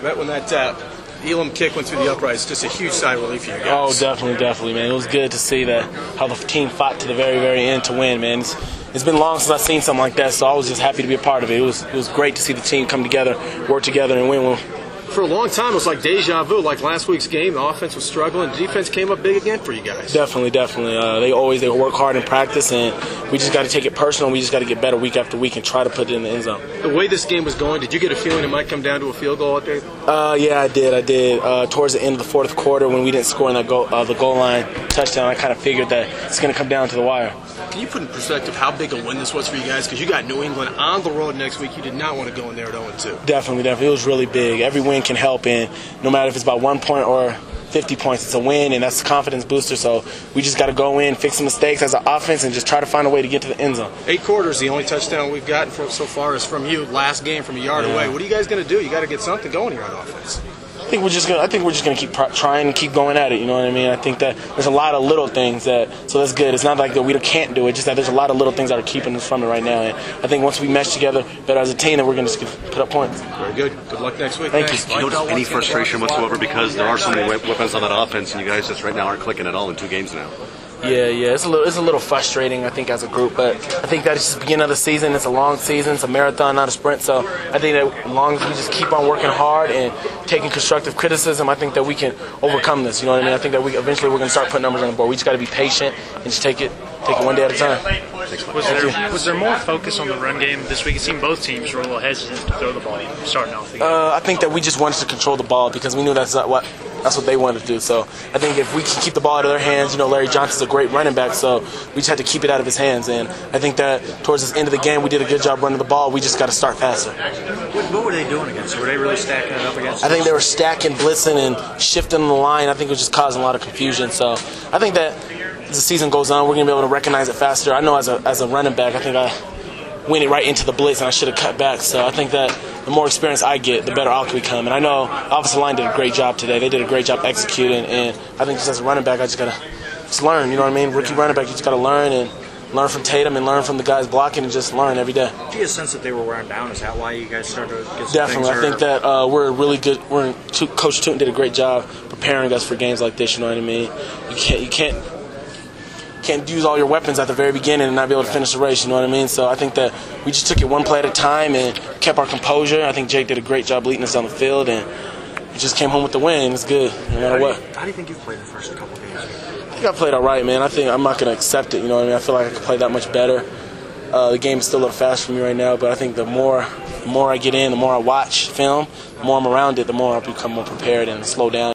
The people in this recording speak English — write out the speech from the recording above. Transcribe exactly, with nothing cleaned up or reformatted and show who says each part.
Speaker 1: bet when that uh, Elam kick went through the uprights, just a huge sigh of relief for you guys.
Speaker 2: Oh, definitely, definitely, man. It was good to see that how the team fought to the very, very end to win, man. It's, it's been long since I've seen something like that, so I was just happy to be a part of it. It was it was great to see the team come together, work together, and win.
Speaker 1: For a long time, it was like deja vu, like last week's game. The offense was struggling. The defense came up big again for you guys.
Speaker 2: Definitely, definitely. Uh, they always they work hard in practice, and we just got to take it personal. We just got to get better week after week and try to put it in the end zone.
Speaker 1: The way this game was going, did you get a feeling it might come down to a field goal out there?
Speaker 2: Uh, yeah, I did. I did. Uh, towards the end of the fourth quarter, when we didn't score in that goal, uh, the goal line touchdown, I kind of figured that it's going to come down to the wire.
Speaker 1: Can you put in perspective how big a win this was for you guys? Because you got New England on the road next week. You did not want to go in there at oh and two.
Speaker 2: Definitely, definitely. It was really big. Every win can help, and no matter if it's by one point or fifty points, it's a win, and that's a confidence booster. So we just got to go in, fix some mistakes as an offense, and just try to find a way to get to the end zone.
Speaker 1: Eight quarters, the only touchdown we've gotten from, so far is from you. Last game from a yard
Speaker 2: yeah.
Speaker 1: away. What are you guys going to do? You got to get something going here on offense.
Speaker 2: I think we're just gonna. I think we're just gonna keep pr- trying and keep going at it. You know what I mean? I think that there's a lot of little things that. So that's good. It's not like that we can't do it. Just that there's a lot of little things that are keeping us from it right now. And I think once we mesh together better as a team, then we're gonna just put up points.
Speaker 1: Very good. Good luck next week.
Speaker 2: Thank
Speaker 1: Thanks.
Speaker 2: you.
Speaker 3: Do you notice any frustration whatsoever because there are so many weapons on that offense, and you guys just right now aren't clicking at all in two games now?
Speaker 2: Yeah, yeah, it's a little, it's a little frustrating, I think, as a group. But I think that it's just the beginning of the season. It's a long season. It's a marathon, not a sprint. So I think that as long as we just keep on working hard and taking constructive criticism, I think that we can overcome this. You know what I mean? I think that we eventually we're going to start putting numbers on the board. We just got to be patient and just take it, take it one day at a time.
Speaker 4: Was there, was there more focus on the run game this week? It seemed both teams were a little hesitant to throw the ball starting off the game.
Speaker 2: Uh, I think that we just wanted to control the ball because we knew that's not what that's what they wanted to do. So I think if we can keep the ball out of their hands, you know, Larry Johnson's a great running back, so we just had to keep it out of his hands. And I think that towards the end of the game, we did a good job running the ball. We just got to start faster.
Speaker 5: What, what were they doing against? Were they really stacking it up against?
Speaker 2: I think they were stacking, blitzing, and shifting the line. I think it was just causing a lot of confusion. So I think that as the season goes on, we're going to be able to recognize it faster. I know as a as a running back, I think I went it right into the blitz, and I should have cut back. So I think that the more experience I get, the better I'll become. And I know offensive line did a great job today. They did a great job executing. And I think just as a running back, I just got to just learn. You know what I mean? Rookie running back, you just got to learn and learn from Tatum and learn from the guys blocking and just learn every day.
Speaker 5: Do you get a sense that they were wearing down? Is that why you guys started to get some
Speaker 2: Definitely.
Speaker 5: things?
Speaker 2: I think that uh, we're really good. We're in, Coach Tootin did a great job preparing us for games like this. You know what I mean? You can't. You can't. can't use all your weapons at the very beginning and not be able to finish the race, you know what I mean? So I think that we just took it one play at a time and kept our composure. I think Jake did a great job leading us down the field, and we just came home with the win. It's good, no matter what.
Speaker 5: How do you think you've played the first couple games?
Speaker 2: I think I played all right, man. I think I'm not going to accept it, you know what I mean? I feel like I could play that much better. Uh, the game is still a little fast for me right now, but I think the more, the more I get in, the more I watch film, the more I'm around it, the more I become more prepared and slow down.